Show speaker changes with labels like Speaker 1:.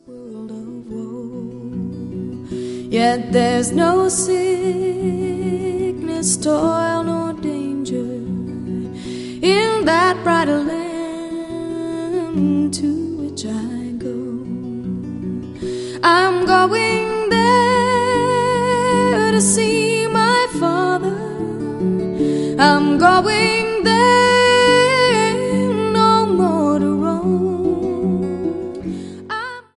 Speaker 1: world of woe. Yet there's no sickness, toil, nor danger in that brighter land to which I go. I'm going there to see my Father. I'm going there